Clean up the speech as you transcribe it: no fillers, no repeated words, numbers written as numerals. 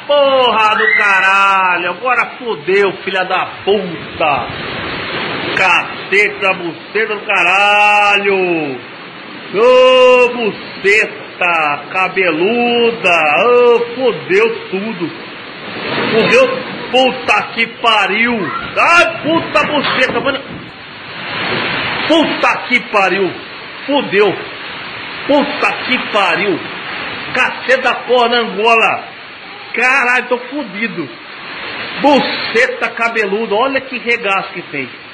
Porra do caralho, agora fodeu, filha da puta. Cacete da buceta do caralho. Ô, buceta cabeluda. Ô, fodeu tudo. Fodeu, puta que pariu. Ai, puta buceta, mano. Puta que pariu. Fodeu. Puta que pariu. Cacete da porra na Angola. Caralho, tô fudido. Buceta cabeludo, olha que regaço que tem.